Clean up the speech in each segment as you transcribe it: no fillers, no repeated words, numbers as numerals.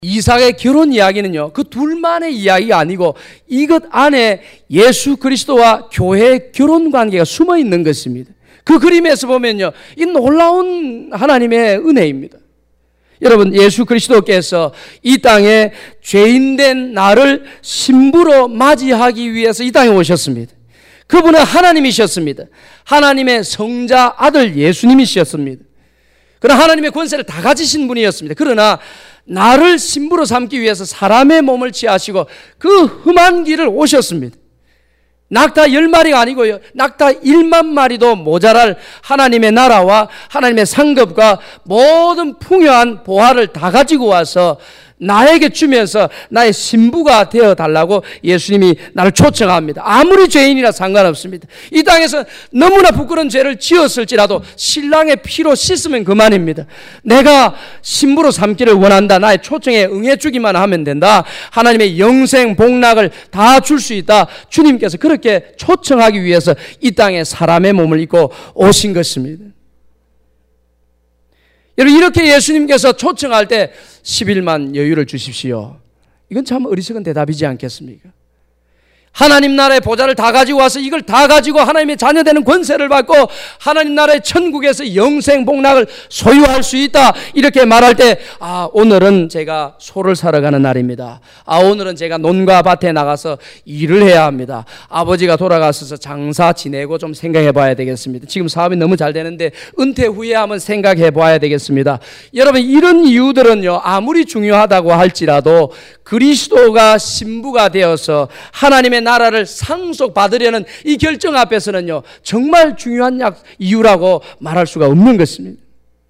이삭의 결혼 이야기는요, 그 둘만의 이야기가 아니고 이것 안에 예수 그리스도와 교회의 결혼 관계가 숨어 있는 것입니다. 그 그림에서 보면요, 이 놀라운 하나님의 은혜입니다. 여러분, 예수 그리스도께서 이 땅에 죄인된 나를 신부로 맞이하기 위해서 이 땅에 오셨습니다. 그분은 하나님이셨습니다. 하나님의 성자 아들 예수님이셨습니다. 그러나 하나님의 권세를 다 가지신 분이었습니다. 그러나 나를 신부로 삼기 위해서 사람의 몸을 취하시고 그 험한 길을 오셨습니다. 낙타 10마리가 아니고요, 낙타 1만 마리도 모자랄 하나님의 나라와 하나님의 상급과 모든 풍요한 보화를 다 가지고 와서 나에게 주면서 나의 신부가 되어달라고 예수님이 나를 초청합니다. 아무리 죄인이라 상관없습니다. 이 땅에서 너무나 부끄러운 죄를 지었을지라도 신랑의 피로 씻으면 그만입니다. 내가 신부로 삼기를 원한다. 나의 초청에 응해주기만 하면 된다. 하나님의 영생 복락을 다 줄 수 있다. 주님께서 그렇게 초청하기 위해서 이 땅에 사람의 몸을 입고 오신 것입니다. 여러분, 이렇게 예수님께서 초청할 때 11만 여유를 주십시오. 이건 참 어리석은 대답이지 않겠습니까? 하나님 나라의 보좌를 다 가지고 와서 이걸 다 가지고 하나님의 자녀되는 권세를 받고 하나님 나라의 천국에서 영생 복락을 소유할 수 있다, 이렇게 말할 때, 오늘은 제가 소를 사러 가는 날입니다. 오늘은 제가 논과 밭에 나가서 일을 해야 합니다. 아버지가 돌아가셔서 장사 지내고 좀 생각해 봐야 되겠습니다. 지금 사업이 너무 잘 되는데 은퇴 후에 한번 생각해 봐야 되겠습니다. 여러분, 이런 이유들은요, 아무리 중요하다고 할지라도 그리스도가 신부가 되어서 하나님의 나라를 상속받으려는 이 결정 앞에서는요, 정말 중요한 이유라고 말할 수가 없는 것입니다.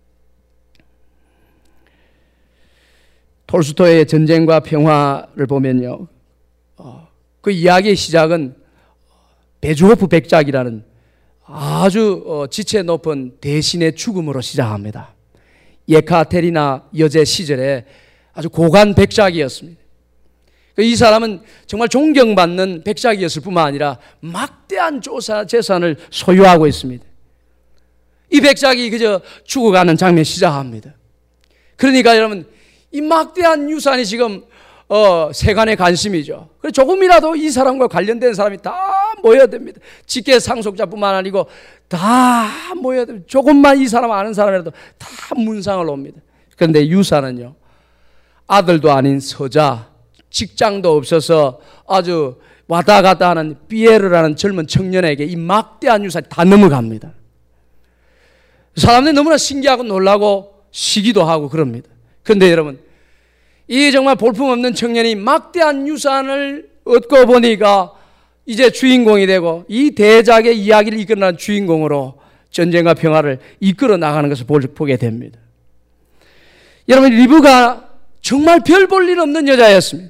톨스토이의 전쟁과 평화를 보면요, 그 이야기의 시작은 베주호프 백작이라는 아주 지체 높은 대신의 죽음으로 시작합니다. 예카테리나 여제 시절에 아주 고관 백작이었습니다. 이 사람은 정말 존경받는 백작이었을 뿐만 아니라 막대한 재산을 소유하고 있습니다. 이 백작이 그저 죽어가는 장면이 시작합니다. 그러니까 여러분, 이 막대한 유산이 지금 세간의 관심이죠. 그래서 조금이라도 이 사람과 관련된 사람이 다 모여야 됩니다. 직계 상속자뿐만 아니고 다 모여야 됩니다. 조금만 이 사람 아는 사람이라도 다 문상을 옵니다. 그런데 유산은요, 아들도 아닌 서자, 직장도 없어서 아주 왔다 갔다 하는 피에르라는 젊은 청년에게 이 막대한 유산이 다 넘어갑니다. 사람들이 너무나 신기하고 놀라고 시기도 하고 그럽니다. 그런데 여러분, 이 정말 볼품없는 청년이 막대한 유산을 얻고 보니까 이제 주인공이 되고 이 대작의 이야기를 이끌어나는 주인공으로 전쟁과 평화를 이끌어 나가는 것을 보게 됩니다. 여러분, 리브가 정말 별 볼 일 없는 여자였습니다.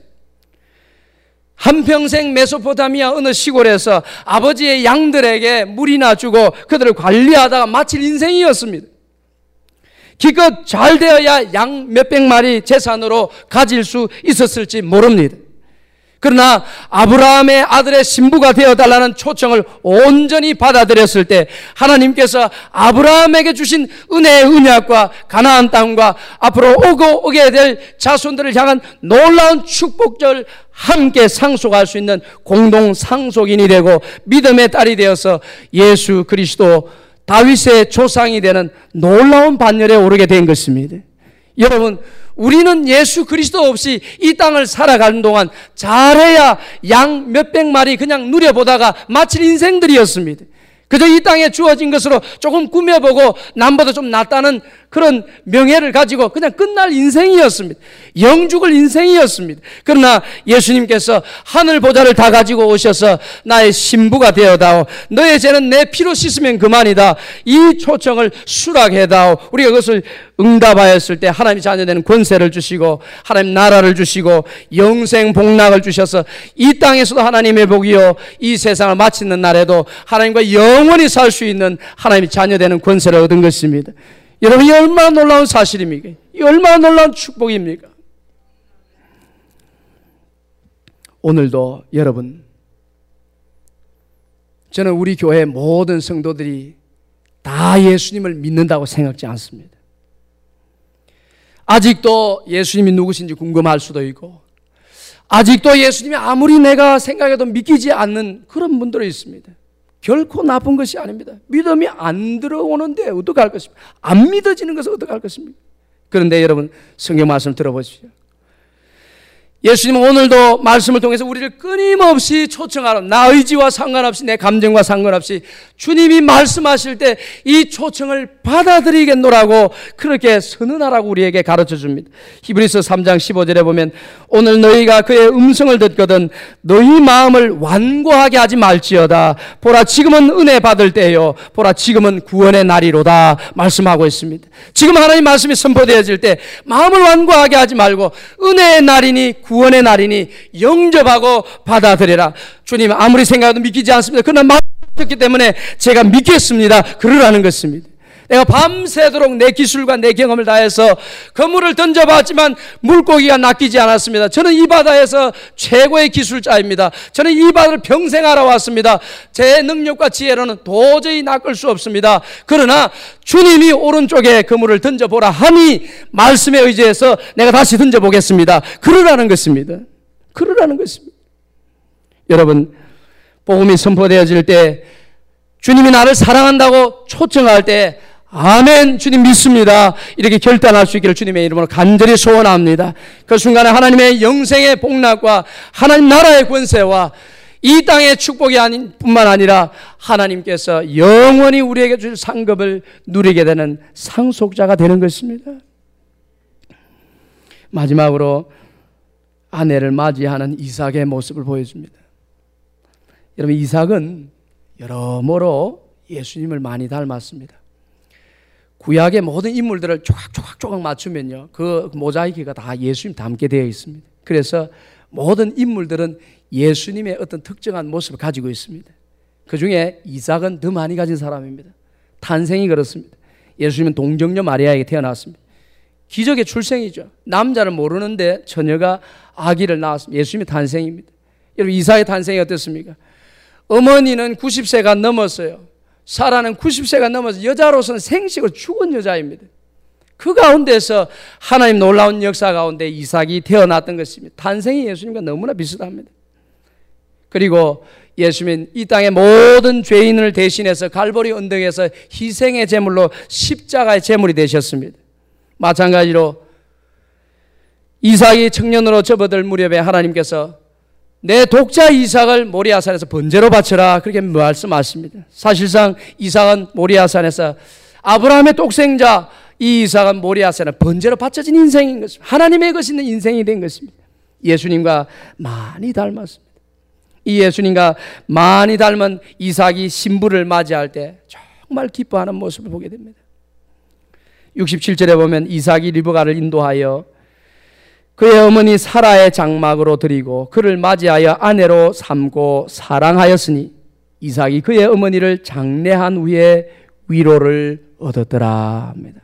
한평생 메소포타미아 어느 시골에서 아버지의 양들에게 물이나 주고 그들을 관리하다가 마칠 인생이었습니다. 기껏 잘 되어야 양 몇백 마리 재산으로 가질 수 있었을지 모릅니다. 그러나 아브라함의 아들의 신부가 되어달라는 초청을 온전히 받아들였을 때 하나님께서 아브라함에게 주신 은혜의 언약과 가나안 땅과 앞으로 오게 될 자손들을 향한 놀라운 축복을 함께 상속할 수 있는 공동 상속인이 되고 믿음의 딸이 되어서 예수 그리스도 다윗의 조상이 되는 놀라운 반열에 오르게 된 것입니다. 여러분, 우리는 예수 그리스도 없이 이 땅을 살아가는 동안 잘해야 양 몇백 마리 그냥 누려보다가 마칠 인생들이었습니다. 그저 이 땅에 주어진 것으로 조금 꾸며보고 남보다 좀 낫다는 그런 명예를 가지고 그냥 끝날 인생이었습니다. 영죽을 인생이었습니다. 그러나 예수님께서 하늘 보좌를 다 가지고 오셔서 나의 신부가 되어다오, 너의 죄는 내 피로 씻으면 그만이다, 이 초청을 수락해다오. 우리가 그것을 응답하였을 때 하나님의 자녀되는 권세를 주시고 하나님 나라를 주시고 영생 복락을 주셔서 이 땅에서도 하나님의 복이요 이 세상을 마치는 날에도 하나님과 영원히 살 수 있는 하나님의 자녀되는 권세를 얻은 것입니다. 여러분, 이 얼마나 놀라운 사실입니까? 이 얼마나 놀라운 축복입니까? 오늘도 여러분, 저는 우리 교회 모든 성도들이 다 예수님을 믿는다고 생각지 않습니다. 아직도 예수님이 누구신지 궁금할 수도 있고, 아직도 예수님이 아무리 내가 생각해도 믿기지 않는 그런 분들이 있습니다. 결코 나쁜 것이 아닙니다. 믿음이 안 들어오는데 어떡할 것입니까? 안 믿어지는 것은 어떡할 것입니까? 그런데 여러분, 성경 말씀 들어보십시오. 예수님은 오늘도 말씀을 통해서 우리를 끊임없이 초청하러, 나 의지와 상관없이, 내 감정과 상관없이 주님이 말씀하실 때 이 초청을 받아들이겠노라고 그렇게 선언하라고 우리에게 가르쳐 줍니다. 히브리서 3장 15절에 보면, 오늘 너희가 그의 음성을 듣거든 너희 마음을 완고하게 하지 말지어다. 보라, 지금은 은혜 받을 때요, 보라, 지금은 구원의 날이로다 말씀하고 있습니다. 지금 하나님 말씀이 선포되어질 때 마음을 완고하게 하지 말고 은혜의 날이니 구원의 날이니 영접하고 받아들여라. 주님 아무리 생각해도 믿기지 않습니다. 그러나 말씀하셨기 때문에 제가 믿겠습니다. 그러라는 것입니다. 내가 밤새도록 내 기술과 내 경험을 다해서 그물을 던져봤지만 물고기가 낚이지 않았습니다. 저는 이 바다에서 최고의 기술자입니다. 저는 이 바다를 평생 알아왔습니다. 제 능력과 지혜로는 도저히 낚을 수 없습니다. 그러나 주님이 오른쪽에 그물을 던져보라 하니 말씀에 의지해서 내가 다시 던져보겠습니다. 그러라는 것입니다. 그러라는 것입니다. 여러분, 복음이 선포되어질 때, 주님이 나를 사랑한다고 초청할 때 아멘, 주님 믿습니다, 이렇게 결단할 수 있기를 주님의 이름으로 간절히 소원합니다. 그 순간에 하나님의 영생의 복락과 하나님 나라의 권세와 이 땅의 축복이 뿐만 아니라 하나님께서 영원히 우리에게 주실 상급을 누리게 되는 상속자가 되는 것입니다. 마지막으로 아내를 맞이하는 이삭의 모습을 보여줍니다. 여러분, 이삭은 여러모로 예수님을 많이 닮았습니다. 구약의 모든 인물들을 조각 맞추면요, 그 모자이크가 다 예수님 닮게 되어 있습니다. 그래서 모든 인물들은 예수님의 어떤 특정한 모습을 가지고 있습니다. 그 중에 이삭은 더 많이 가진 사람입니다. 탄생이 그렇습니다. 예수님은 동정녀 마리아에게 태어났습니다. 기적의 출생이죠. 남자를 모르는데 처녀가 아기를 낳았습니다. 예수님의 탄생입니다. 여러분, 이삭의 탄생이 어떻습니까? 어머니는 90세가 넘었어요. 사라는 90세가 넘어서 여자로서는 생식으로 죽은 여자입니다. 그 가운데서 하나님 놀라운 역사 가운데 이삭이 태어났던 것입니다. 탄생이 예수님과 너무나 비슷합니다. 그리고 예수님은 이 땅의 모든 죄인을 대신해서 갈보리 언덕에서 희생의 제물로 십자가의 제물이 되셨습니다. 마찬가지로 이삭이 청년으로 접어들 무렵에 하나님께서 내 독자 이삭을 모리아산에서 번제로 바쳐라, 그렇게 말씀하십니다. 사실상 이삭은 모리아산에서 아브라함의 독생자, 이 이삭은 모리아산에 번제로 바쳐진 인생인 것입니다. 하나님의 것이 있는 인생이 된 것입니다. 예수님과 많이 닮았습니다. 이 예수님과 많이 닮은 이삭이 신부를 맞이할 때 정말 기뻐하는 모습을 보게 됩니다. 67절에 보면 이삭이 리브가를 인도하여 그의 어머니 사라의 장막으로 드리고 그를 맞이하여 아내로 삼고 사랑하였으니 이삭이 그의 어머니를 장례한 후에 위로를 얻었더라 합니다.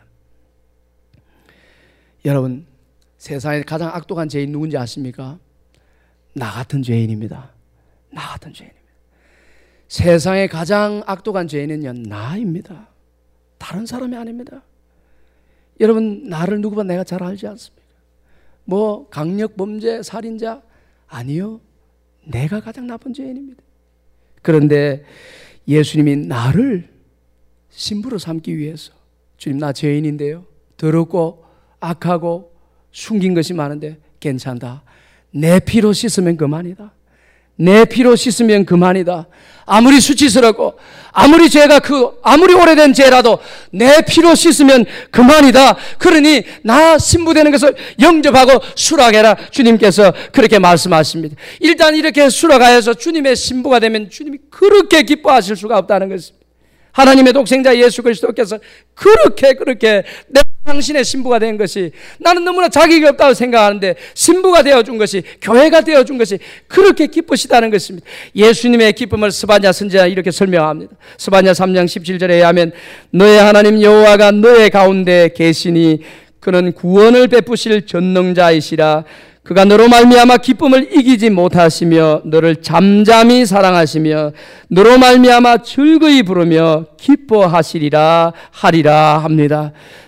여러분, 세상에 가장 악독한 죄인 누군지 아십니까? 나 같은 죄인입니다. 나 같은 죄인입니다. 세상에 가장 악독한 죄인은요, 나입니다. 다른 사람이 아닙니다. 여러분, 나를 누구보다 내가 잘 알지 않습니까? 뭐 강력범죄, 살인자? 아니요, 내가 가장 나쁜 죄인입니다. 그런데 예수님이 나를 신부로 삼기 위해서, 주님 나 죄인인데요, 더럽고 악하고 숨긴 것이 많은데 괜찮다, 내 피로 씻으면 그만이다, 내 피로 씻으면 그만이다, 아무리 수치스럽고 아무리 죄가 아무리 오래된 죄라도 내 피로 씻으면 그만이다, 그러니 나 신부되는 것을 영접하고 수락해라, 주님께서 그렇게 말씀하십니다. 일단 이렇게 수락하여서 주님의 신부가 되면 주님이 그렇게 기뻐하실 수가 없다는 것입니다. 하나님의 독생자 예수 그리스도께서 그렇게 내 당신의 신부가 된 것이, 나는 너무나 자격이 없다고 생각하는데 신부가 되어준 것이, 교회가 되어준 것이 그렇게 기쁘시다는 것입니다. 예수님의 기쁨을 스바냐 선지자가 이렇게 설명합니다. 스바냐 3장 17절에 의하면 너의 하나님 여호와가 너의 가운데 계시니 그는 구원을 베푸실 전능자이시라. 그가 너로 말미암아 기쁨을 이기지 못하시며 너를 잠잠히 사랑하시며 너로 말미암아 즐거이 부르며 기뻐하시리라 하리라 합니다.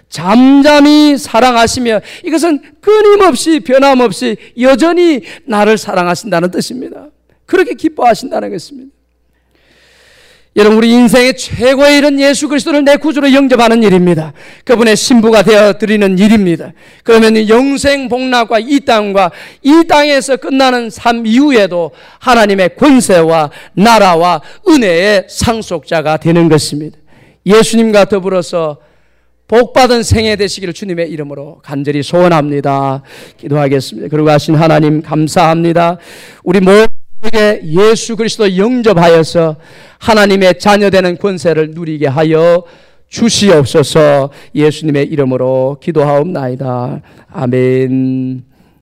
잠잠히 사랑하시며 이것은 끊임없이 변함없이 여전히 나를 사랑하신다는 뜻입니다. 그렇게 기뻐하신다는 것입니다. 여러분, 우리 인생의 최고의 일은 예수 그리스도를 내 구주로 영접하는 일입니다. 그분의 신부가 되어 드리는 일입니다. 그러면 영생 복락과 이 땅에서 끝나는 삶 이후에도 하나님의 권세와 나라와 은혜의 상속자가 되는 것입니다. 예수님과 더불어서 복받은 생애 되시기를 주님의 이름으로 간절히 소원합니다. 기도하겠습니다. 그러고 하신 하나님 감사합니다. 우리 모두에게 예수 그리스도 영접하여서 하나님의 자녀되는 권세를 누리게 하여 주시옵소서. 예수님의 이름으로 기도하옵나이다. 아멘.